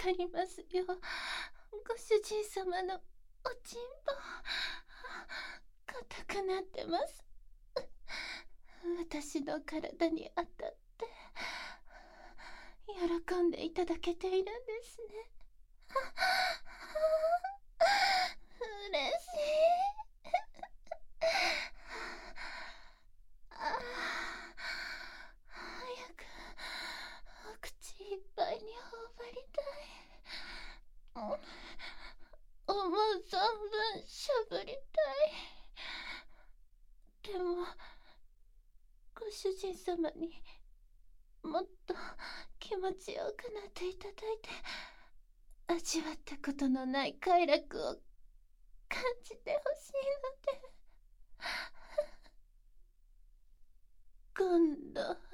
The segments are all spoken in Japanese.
かりますよ。ご主人様のおちんぽ硬くなってます。私の体に当たって喜んでいただけているんですね。嬉しい。早くお口いっぱいに頬張りたい。思う存分しゃぶりたい。でもご主人様にもっと気持ちよくなっていただいて、味わったことのない快楽を感じてほしいので、今度は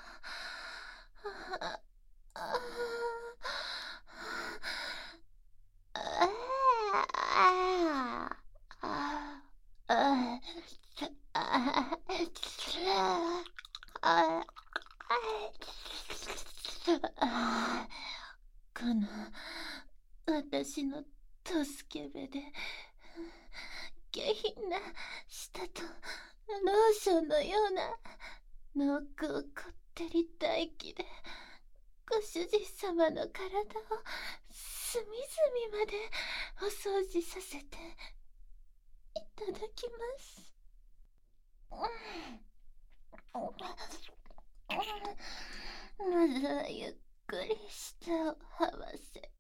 この私のとすけべで下品な舌とローションのような濃厚こってり唾液でご主人様の体を隅々までお掃除させていただきます。まずはゆっくり舌を這わせて、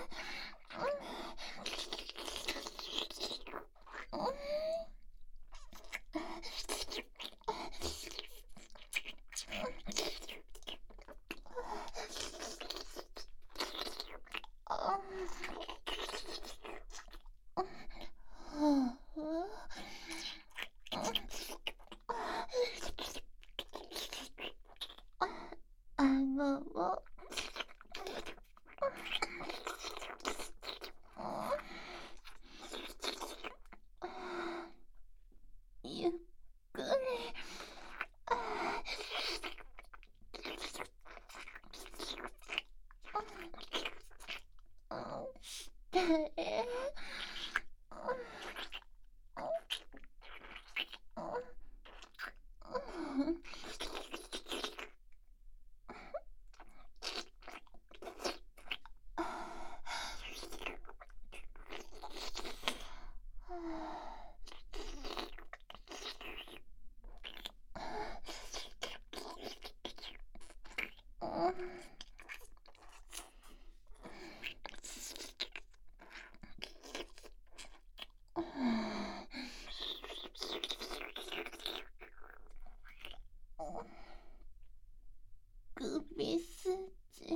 顎をゆっくり下へ。首筋。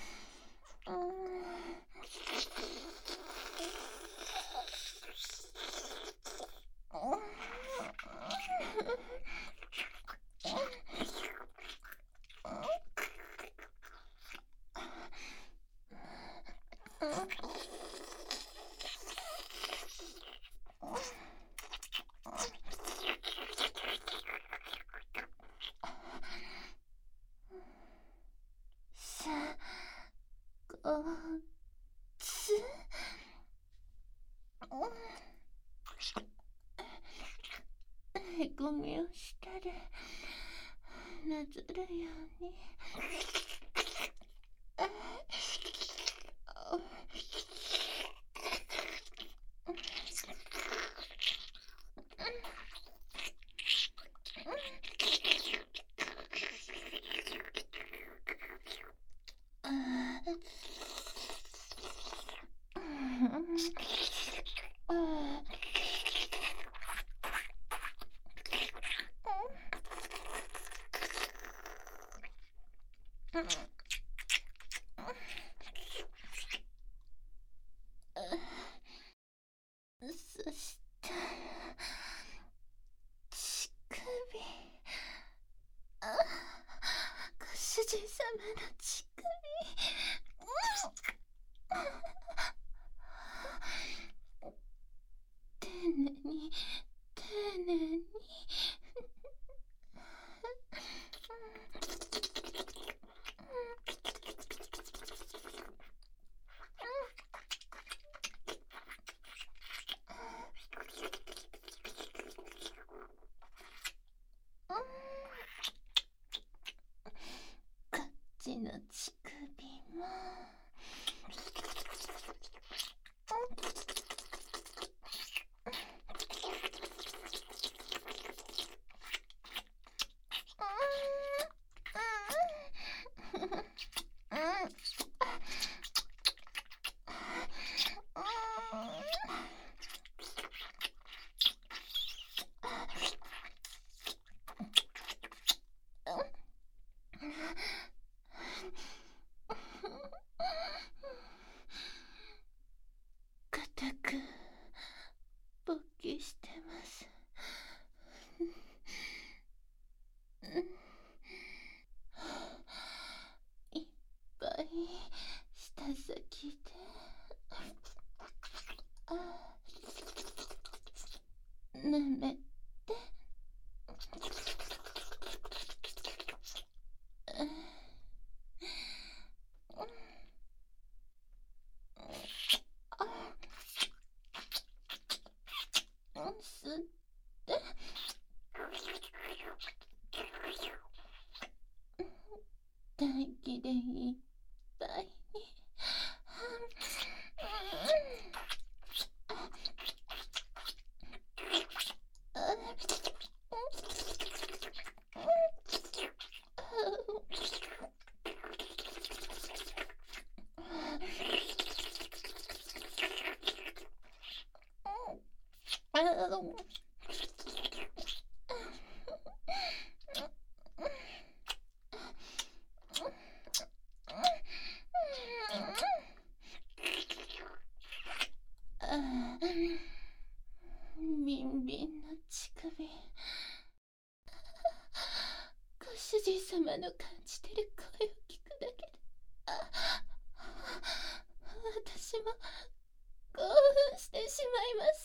へこみを下でなぞるように。そしたら乳首、ご主人様の乳首、丁寧に丁寧に。 の乳首も固く勃起してます。いっぱい舌先で舐めて吸って唾液でいっぱいにビンビンの乳首、ご主人様の感じてる声を聞くだけで私も興奮してしまいます。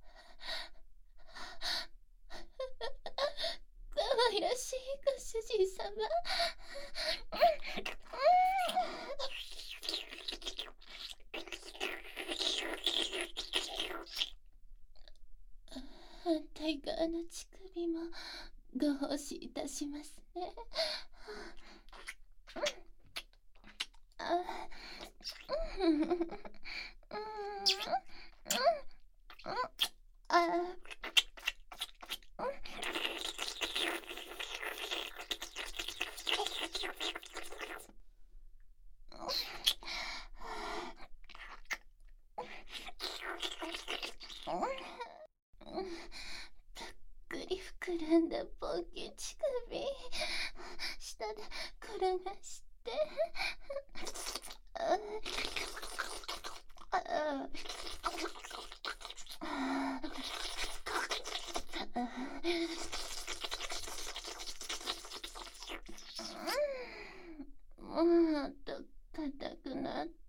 可愛らしいご主人様。反対側の乳首もご奉仕いたしますね。ぱっくり膨らんだポンキ乳首、下で転がしてもっと硬くなって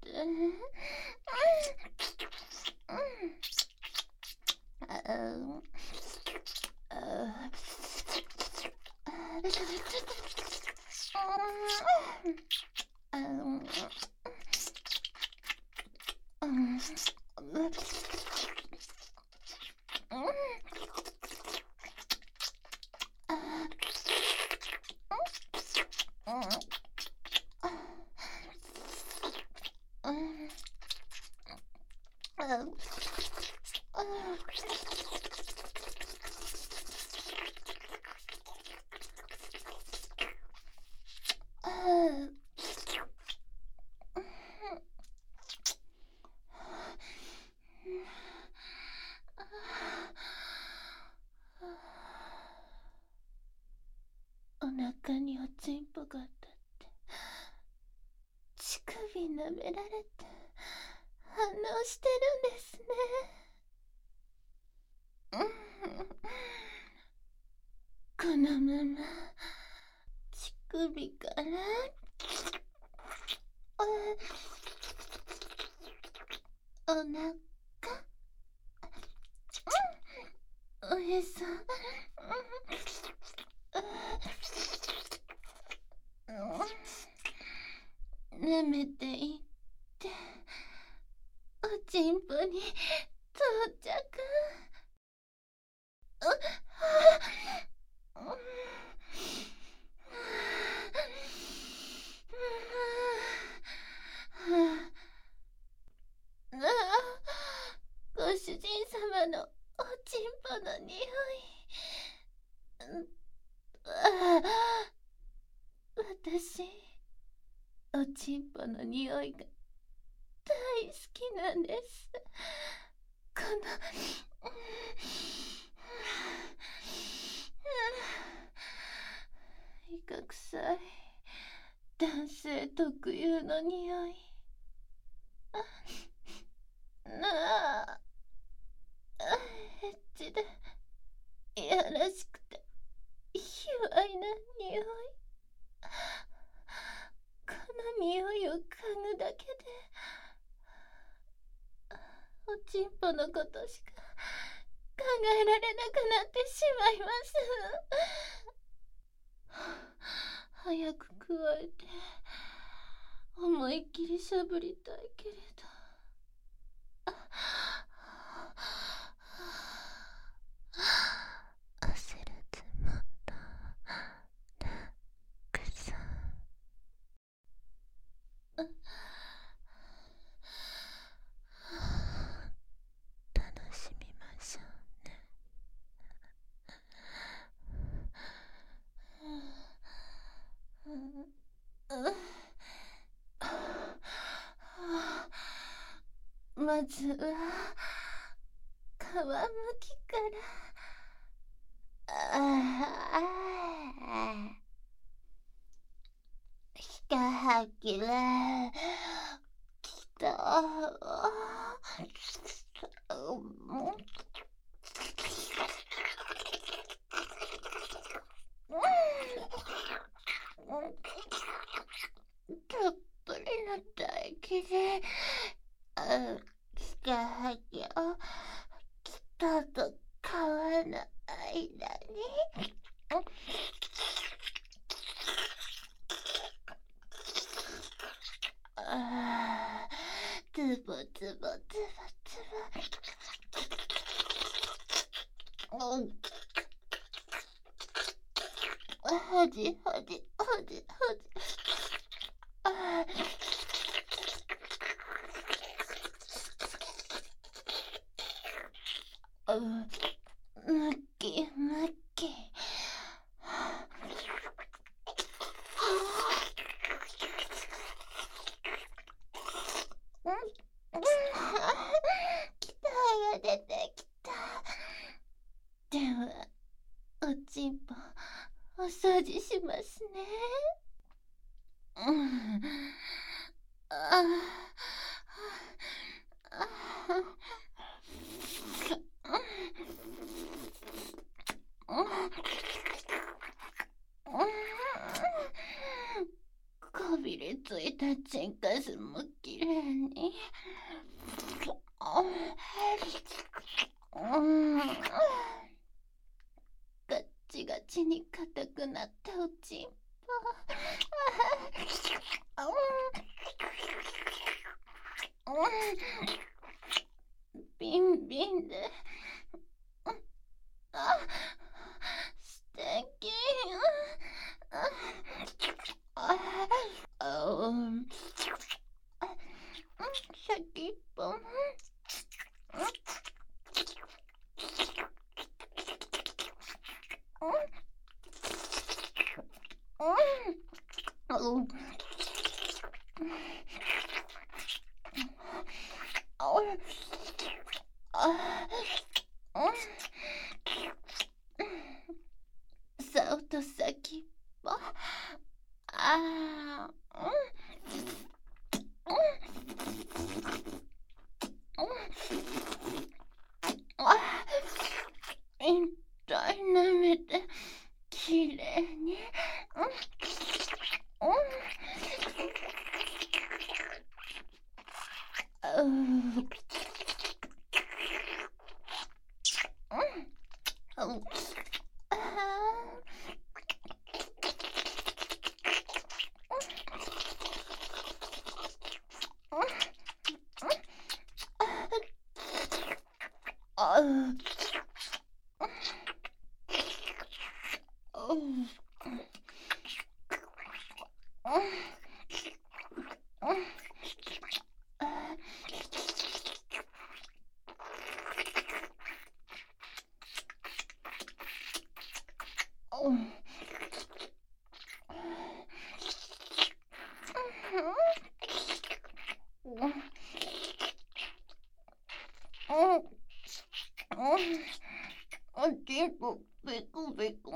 お腹におちんぽが当たって乳首舐められて反応してるんですね。このまま乳首からお腹、おへそ、舐めていっておちんぽに到着。 らのおちんぽの匂い。ああ、私、おちんぽの匂いが大好きなんです。この、いかくさい男性特有の匂い。なあ、エッチでいやらしくて卑猥な匂い。この匂いを嗅ぐだけでおちんぽのことしか考えられなくなってしまいます。早く加えて思いっきりしゃぶりたいけれど。焦らずまたたくさん楽しみましょうね。まずは皮むきから。ひたはきれきた。たっぷりの唾液でひたはきを北と川の間につぼつぼつぼつぼはじはじはじはじむきむき。期待が出てきた。ではおちんぽお掃除しますね。こびりついたチンカスもきれいに。ガッチガチに硬くなったおちんぽ。ビンビンで素敵。先っぽそうと先っぽ。いっぱい舐めてきれいに。 ベコベコ。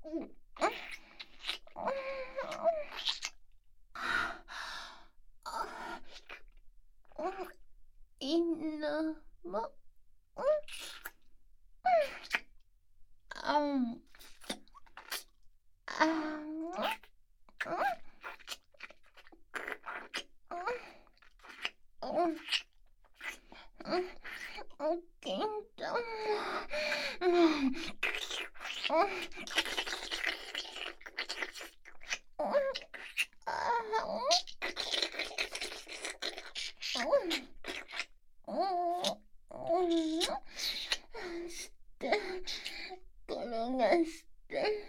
犬も。あん。あん。金玉。して転がして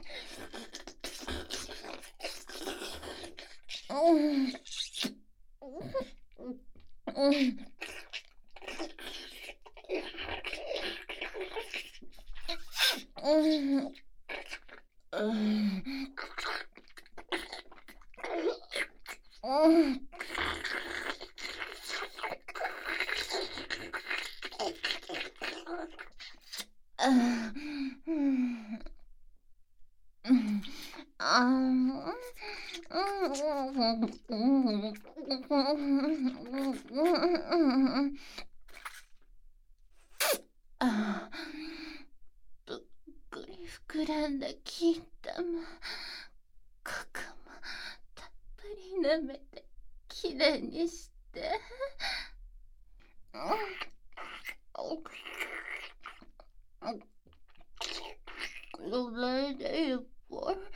ぷっくり膨らんだ金玉、ここもたっぷり舐めてきれいにして。これでいっぱい。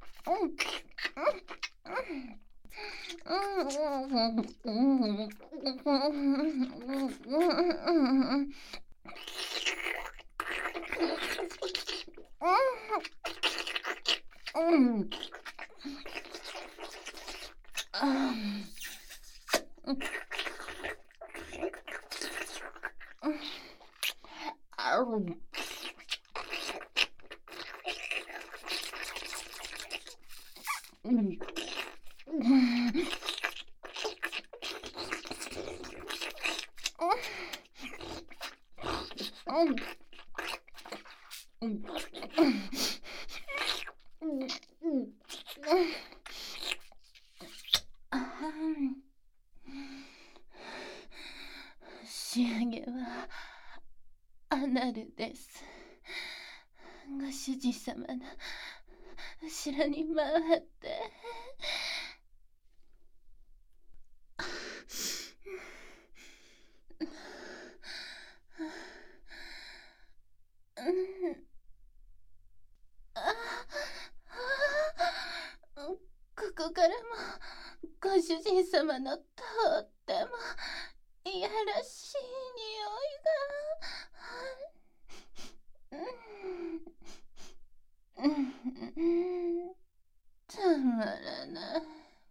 仕上げはアナルです。ご主人様の後ろに回って。ここからもご主人様のとってもいやらしい匂いが。たまらない。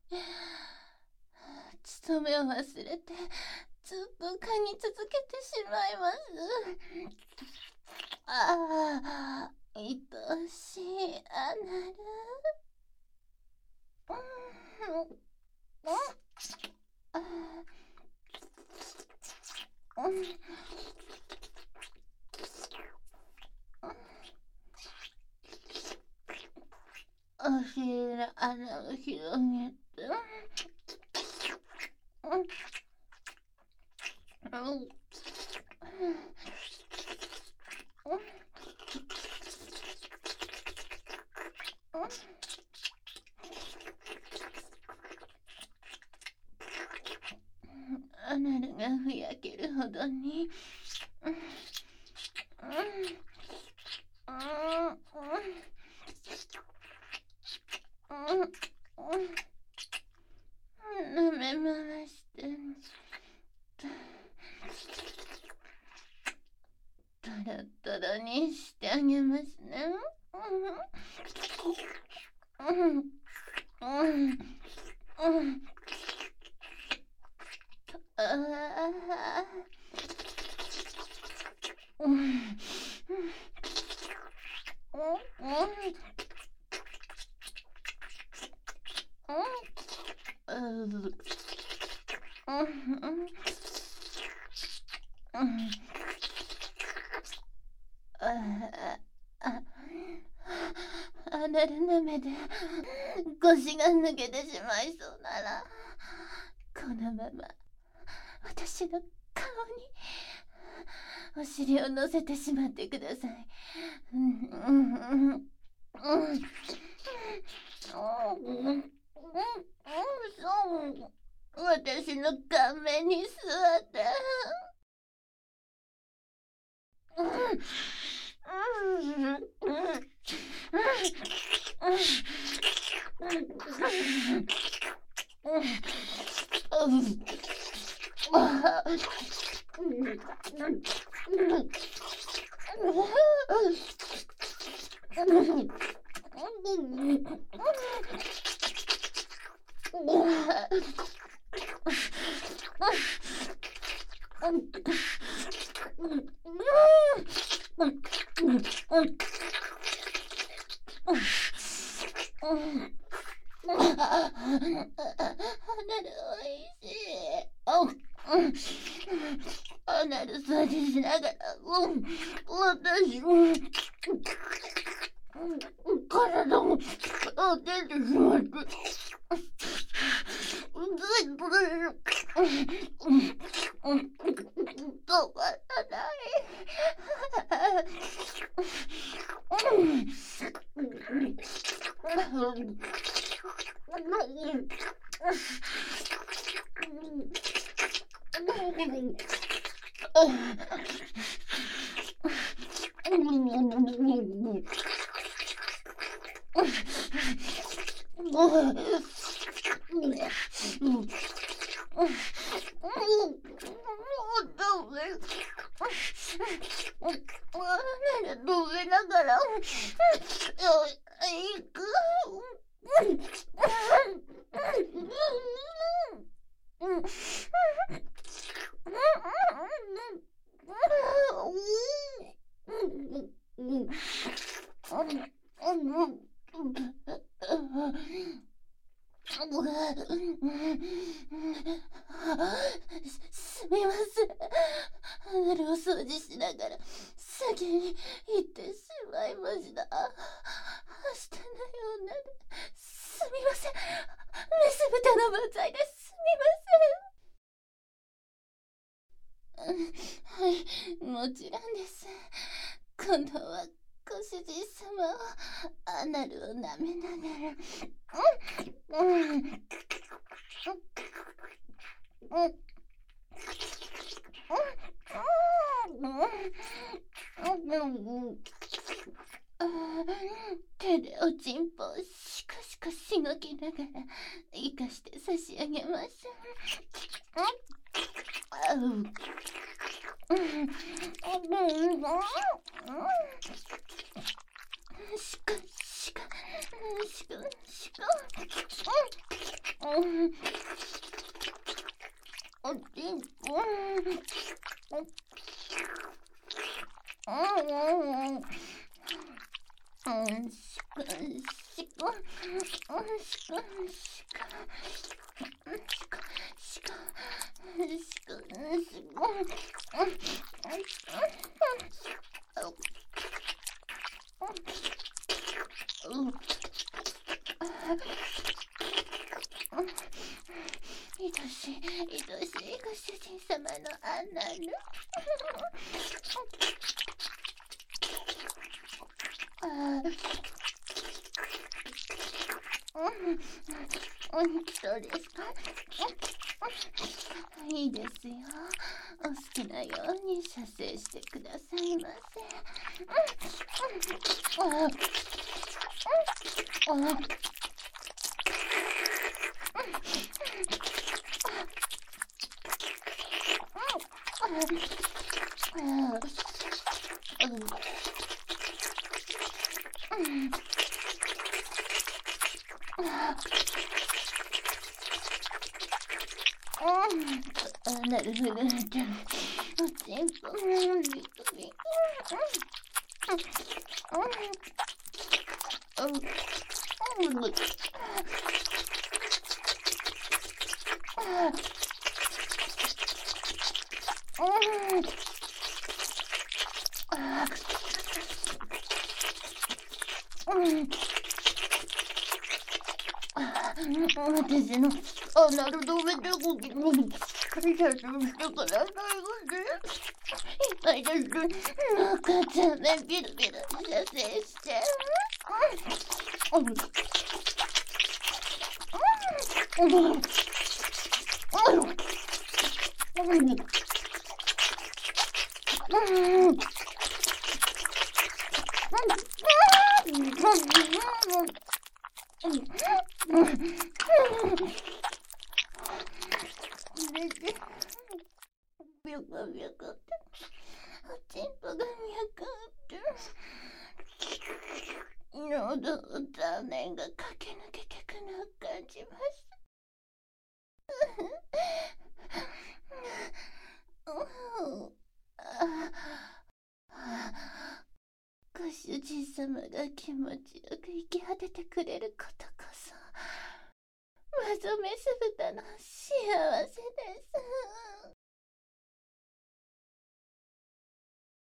務めを忘れてずっと噛み続けてしまいます。ああ、愛しいアナル。お尻の穴を広げて。アナルがふやけるほどに。舐め回してトロトロにしてあげますね。 腰が抜けてしまいそうなら、このまま私の顔にお尻を乗せてしまってください。そう、私の顔面に座って。アナル掃除しながら、私体も出てしまって、止まらない。どべながら行く。すみません。アナルを掃除しながら先に行ってしまいました。明日のようなすみません。メス豚の万歳です。すみません。はい、もちろんです。今度はご主人様をアナルを舐めながら手でおちんぽをシカシカしごきながら生かして差し上げましょう。シカシカシカシカおちんぽシカシカシカ愛しいご主人様のアナル。そうですか。いいですよ。お好きなように射精してくださいませ。なるほど。おちんぽ私のアナル止めてごきも写真してくださいませ。痛いです。赤ちゃんね、ピルピル射精して。ビャカビャカって、チンポがビャカって、喉の残念が駆け抜けてくのを感じました。ご主人様が気持ちよく生き果ててくれることこそ、マゾメス豚の幸せです。